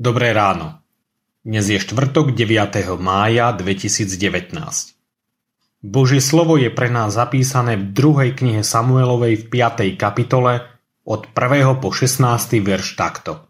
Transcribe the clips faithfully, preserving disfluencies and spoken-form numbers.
Dobré ráno. Dnes je štvrtok deviateho mája dvetisícdevätnásť. Božie slovo je pre nás zapísané v druhej knihe Samuelovej v piatej kapitole od prvého po šestnásty verš takto.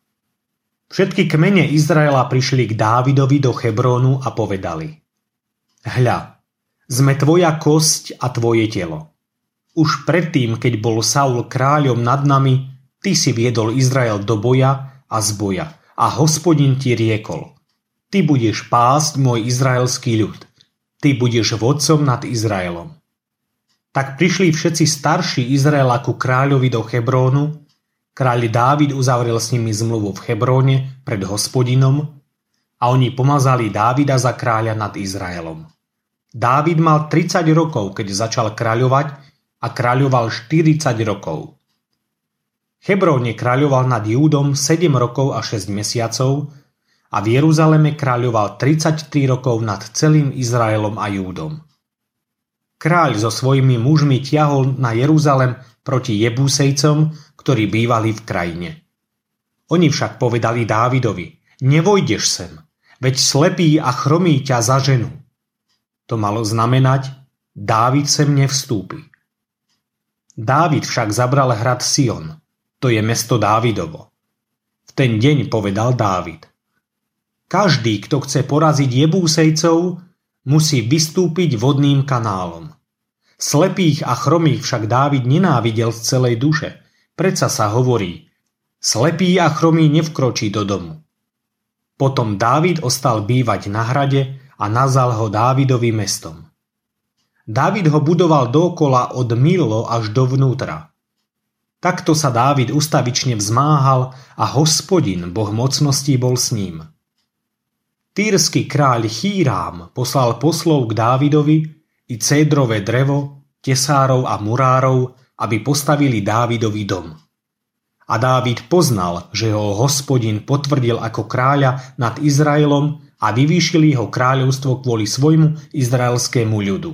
Všetky kmene Izraela prišli k Dávidovi do Hebrónu a povedali: Hľa, sme tvoja kosť a tvoje telo. Už predtým, keď bol Saul kráľom nad nami, ty si viedol Izrael do boja a z boja. A Hospodin ti riekol: Ty budeš pásť môj izraelský ľud. Ty budeš vodcom nad Izraelom. Tak prišli všetci starší Izraela ku kráľovi do Hebrónu. Kráľ Dávid uzavrel s nimi zmluvu v Hebróne pred Hospodinom a oni pomazali Dávida za kráľa nad Izraelom. Dávid mal tridsať rokov, keď začal kráľovať, a kráľoval štyridsať rokov. Hebróne kráľoval nad Júdom sedem rokov a šesť mesiacov a v Jeruzaleme kráľoval tridsaťtri rokov nad celým Izraelom a Júdom. Kráľ so svojimi mužmi tiahol na Jeruzalem proti Jebúsejcom, ktorí bývali v krajine. Oni však povedali Dávidovi: Nevojdeš sem, veď slepý a chromý ťa zaženú. To malo znamenať: Dávid sem nevstúpi. Dávid však zabral hrad Sion, to je mesto Dávidovo. V ten deň povedal Dávid: Každý, kto chce poraziť Jebúsejcov, musí vystúpiť vodným kanálom. Slepých a chromých však Dávid nenávidel z celej duše. Predsa sa hovorí: Slepý a chromý nevkročí do domu. Potom Dávid ostal bývať na hrade a nazval ho Dávidovým mestom. Dávid ho budoval dookola od Millo až dovnútra. Takto sa Dávid ustavične vzmáhal a Hospodin, Boh mocností, bol s ním. Týrsky kráľ Chírám poslal poslov k Dávidovi i cédrové drevo, tesárov a murárov, aby postavili Dávidovi dom. A Dávid poznal, že ho Hospodin potvrdil ako kráľa nad Izraelom a vyvýšil jeho kráľovstvo kvôli svojmu izraelskému ľudu.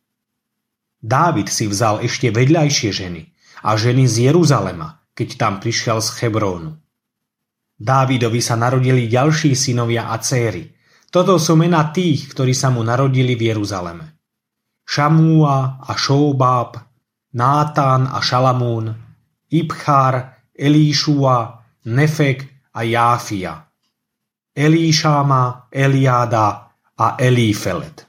Dávid si vzal ešte vedľajšie ženy a ženy z Jeruzalema, keď tam prišiel z Hebrónu. Dávidovi sa narodili ďalší synovia a céry. Toto sú mená tých, ktorí sa mu narodili v Jeruzaleme: Šamúa a Šóbáb, Nátán a Šalamún, Ibchár, Elíšua, Nefek a Jáfia, Elíšáma, Eliáda a Elífelet.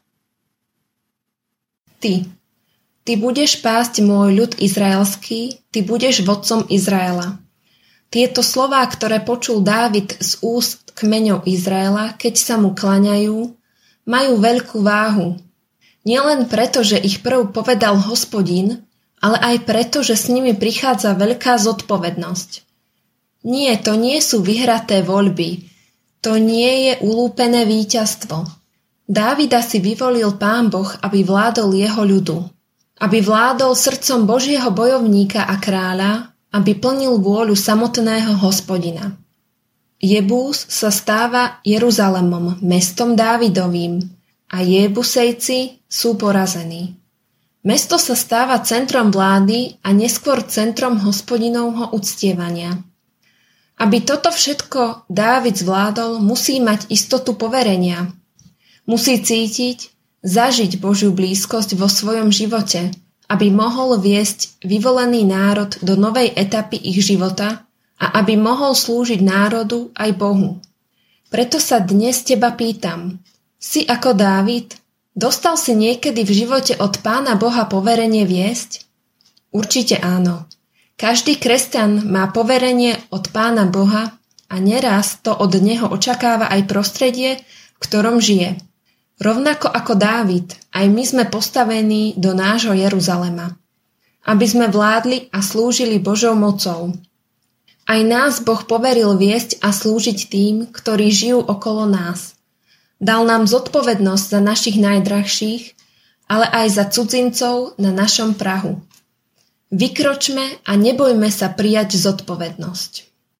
Ty, ty budeš pásť môj ľud izraelský, ty budeš vodcom Izraela. Tieto slová, ktoré počul Dávid z úst kmeňov Izraela, keď sa mu klaňajú, majú veľkú váhu. Nielen preto, že ich prv povedal Hospodin, ale aj preto, že s nimi prichádza veľká zodpovednosť. Nie, to nie sú vyhraté voľby, to nie je ulúpené víťazstvo. Dávida si vyvolil Pán Boh, aby vládol jeho ľudu, aby vládol srdcom Božieho bojovníka a kráľa, aby plnil vôľu samotného Hospodina. Jebús sa stáva Jeruzalemom, mestom Dávidovým, a Jebusejci sú porazení. Mesto sa stáva centrom vlády a neskôr centrom Hospodinovho uctievania. Aby toto všetko Dávid zvládol, musí mať istotu poverenia. Musí cítiť, zažiť Božiu blízkosť vo svojom živote, aby mohol viesť vyvolený národ do novej etapy ich života a aby mohol slúžiť národu aj Bohu. Preto sa dnes teba pýtam: si ako Dávid? Dostal si niekedy v živote od Pána Boha poverenie viesť? Určite áno. Každý kresťan má poverenie od Pána Boha a neraz to od neho očakáva aj prostredie, v ktorom žije. Rovnako ako Dávid, aj my sme postavení do nášho Jeruzalema, aby sme vládli a slúžili Božou mocou. Aj nás Boh poveril viesť a slúžiť tým, ktorí žijú okolo nás. Dal nám zodpovednosť za našich najdrahších, ale aj za cudzincov na našom prahu. Vykročme a nebojme sa prijať zodpovednosť.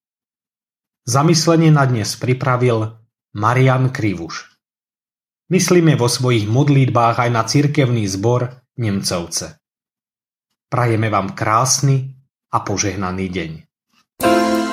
Zamyslenie na dnes pripravil Marian Krivuš. Myslíme vo svojich modlitbách aj na cirkevný zbor Nemcovce. Prajeme vám krásny a požehnaný deň.